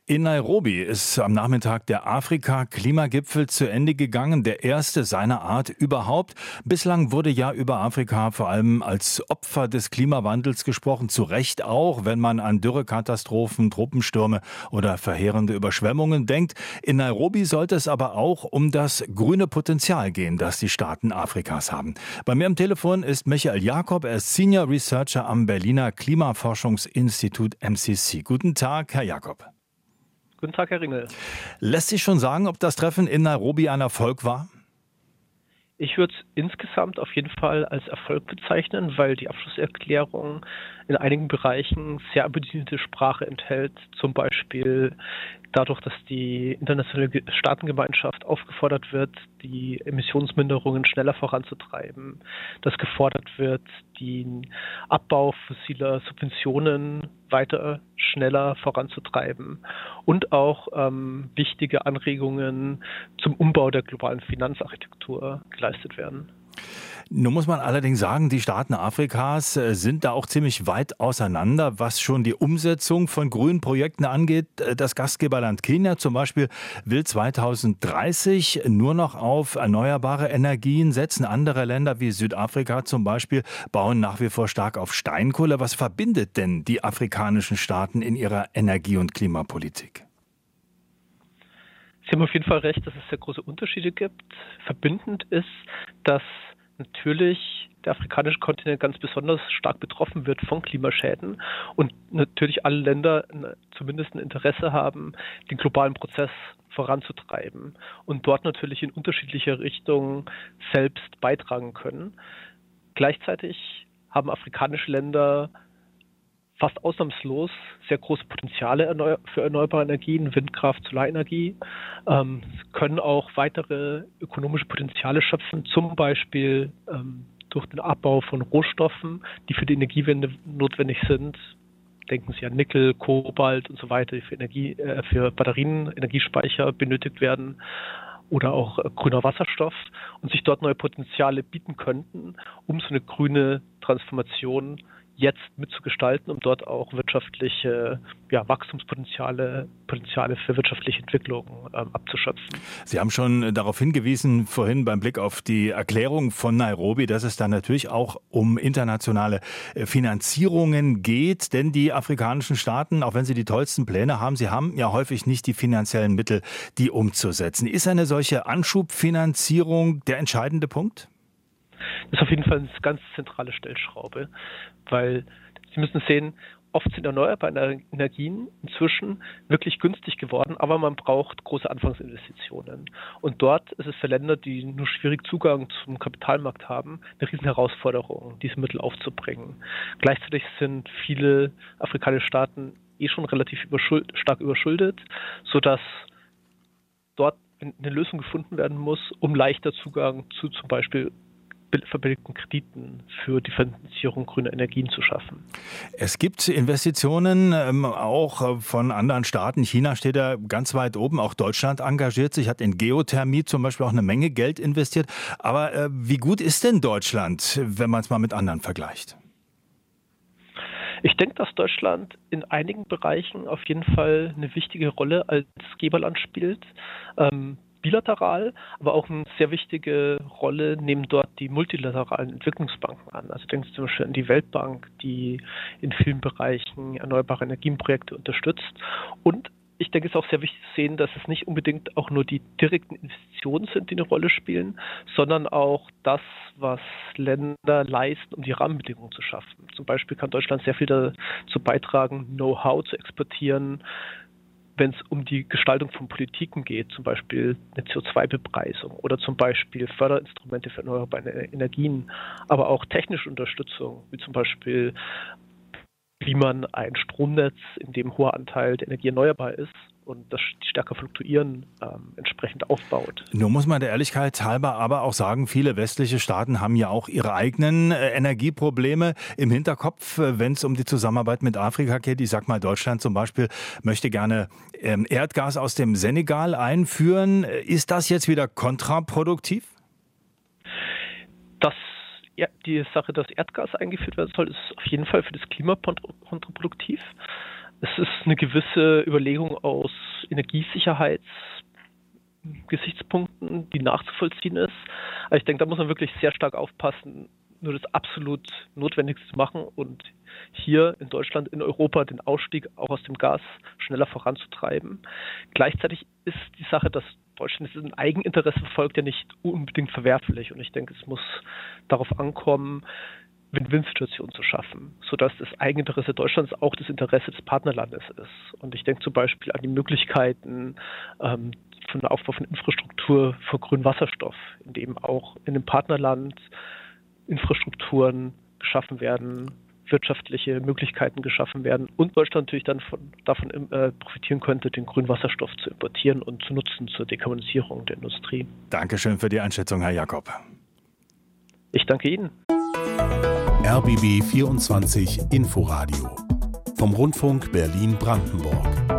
In Nairobi ist am Nachmittag der Afrika-Klimagipfel zu Ende gegangen, der erste seiner Art überhaupt. Bislang wurde ja über Afrika vor allem als Opfer des Klimawandels gesprochen, zu Recht auch, wenn man an Dürrekatastrophen, Tropenstürme oder verheerende Überschwemmungen denkt. In Nairobi sollte es aber auch um das grüne Potenzial gehen, das die Staaten Afrikas haben. Bei mir am Telefon ist Michael Jakob, er ist Senior Researcher am Berliner Klimaforschungsinstitut MCC. Guten Tag, Herr Jakob. Guten Tag, Herr Ringel. Lässt sich schon sagen, ob das Treffen in Nairobi ein Erfolg war? Ich würde es insgesamt auf jeden Fall als Erfolg bezeichnen, weil die Abschlusserklärung in einigen Bereichen sehr ambitionierte Sprache enthält. Zum Beispiel dadurch, dass die internationale Staatengemeinschaft aufgefordert wird, die Emissionsminderungen schneller voranzutreiben, dass gefordert wird, den Abbau fossiler Subventionen weiter schneller voranzutreiben und auch wichtige Anregungen zum Umbau der globalen Finanzarchitektur geleistet werden. Nun muss man allerdings sagen, die Staaten Afrikas sind da auch ziemlich weit auseinander, was schon die Umsetzung von grünen Projekten angeht. Das Gastgeberland Kenia zum Beispiel will 2030 nur noch auf erneuerbare Energien setzen. Andere Länder wie Südafrika zum Beispiel bauen nach wie vor stark auf Steinkohle. Was verbindet denn die afrikanischen Staaten in ihrer Energie- und Klimapolitik? Sie haben auf jeden Fall recht, dass es sehr große Unterschiede gibt. Verbindend ist, dass natürlich der afrikanische Kontinent ganz besonders stark betroffen wird von Klimaschäden und natürlich alle Länder zumindest ein Interesse haben, den globalen Prozess voranzutreiben und dort natürlich in unterschiedlicher Richtung selbst beitragen können. Gleichzeitig haben afrikanische Länder fast ausnahmslos sehr große Potenziale für erneuerbare Energien, Windkraft, Solarenergie, können auch weitere ökonomische Potenziale schöpfen, zum Beispiel durch den Abbau von Rohstoffen, die für die Energiewende notwendig sind. Denken Sie an Nickel, Kobalt und so weiter, die für Batterien, Energiespeicher benötigt werden. Oder auch grüner Wasserstoff und sich dort neue Potenziale bieten könnten, um so eine grüne Transformation jetzt mitzugestalten, um dort auch wirtschaftliche Wachstumspotenziale für wirtschaftliche Entwicklung abzuschöpfen. Sie haben schon darauf hingewiesen, vorhin beim Blick auf die Erklärung von Nairobi, dass es da natürlich auch um internationale Finanzierungen geht, denn die afrikanischen Staaten, auch wenn sie die tollsten Pläne haben, sie haben ja häufig nicht die finanziellen Mittel, die umzusetzen. Ist eine solche Anschubfinanzierung der entscheidende Punkt? Das ist auf jeden Fall eine ganz zentrale Stellschraube, weil Sie müssen sehen, oft sind erneuerbare Energien inzwischen wirklich günstig geworden, aber man braucht große Anfangsinvestitionen. Und dort ist es für Länder, die nur schwierig Zugang zum Kapitalmarkt haben, eine riesen Herausforderung, diese Mittel aufzubringen. Gleichzeitig sind viele afrikanische Staaten schon relativ stark überschuldet, sodass dort eine Lösung gefunden werden muss, um leichter Zugang zu zum Beispiel verbilligten Krediten für die Finanzierung grüner Energien zu schaffen. Es gibt Investitionen auch von anderen Staaten. China steht da ganz weit oben. Auch Deutschland engagiert sich, hat in Geothermie zum Beispiel auch eine Menge Geld investiert. Aber wie gut ist denn Deutschland, wenn man es mal mit anderen vergleicht? Ich denke, dass Deutschland in einigen Bereichen auf jeden Fall eine wichtige Rolle als Geberland spielt. Bilateral, aber auch eine sehr wichtige Rolle nehmen dort die multilateralen Entwicklungsbanken an. Also denken Sie zum Beispiel an die Weltbank, die in vielen Bereichen erneuerbare Energienprojekte unterstützt. Und ich denke, es ist auch sehr wichtig zu sehen, dass es nicht unbedingt auch nur die direkten Investitionen sind, die eine Rolle spielen, sondern auch das, was Länder leisten, um die Rahmenbedingungen zu schaffen. Zum Beispiel kann Deutschland sehr viel dazu beitragen, Know-how zu exportieren, wenn es um die Gestaltung von Politiken geht, zum Beispiel eine CO2-Bepreisung oder zum Beispiel Förderinstrumente für erneuerbare Energien, aber auch technische Unterstützung, wie zum Beispiel, wie man ein Stromnetz, in dem hoher Anteil der Energie erneuerbar ist und das stärker fluktuieren entsprechend aufbaut. Nun muss man der Ehrlichkeit halber aber auch sagen, viele westliche Staaten haben ja auch ihre eigenen Energieprobleme im Hinterkopf, wenn es um die Zusammenarbeit mit Afrika geht. Ich sag mal, Deutschland zum Beispiel möchte gerne Erdgas aus dem Senegal einführen. Ist das jetzt wieder kontraproduktiv? Die Sache, dass Erdgas eingeführt werden soll, ist auf jeden Fall für das Klima kontraproduktiv. Es ist eine gewisse Überlegung aus Energiesicherheitsgesichtspunkten, die nachzuvollziehen ist. Aber ich denke, da muss man wirklich sehr stark aufpassen, nur das absolut Notwendigste zu machen und hier in Deutschland, in Europa den Ausstieg auch aus dem Gas schneller voranzutreiben. Gleichzeitig ist die Sache, dass Deutschland ein Eigeninteresse verfolgt, ja nicht unbedingt verwerflich. Und ich denke, es muss darauf ankommen, Win-Win-Situationen zu schaffen, sodass das Eigeninteresse Deutschlands auch das Interesse des Partnerlandes ist. Und ich denke zum Beispiel an die Möglichkeiten von der Aufbau von Infrastruktur für grünen Wasserstoff, in dem auch in dem Partnerland Infrastrukturen geschaffen werden, wirtschaftliche Möglichkeiten geschaffen werden und Deutschland natürlich dann davon profitieren könnte, den grünen Wasserstoff zu importieren und zu nutzen zur Dekarbonisierung der Industrie. Dankeschön für die Einschätzung, Herr Jakob. Ich danke Ihnen. RBB 24 Inforadio vom Rundfunk Berlin-Brandenburg.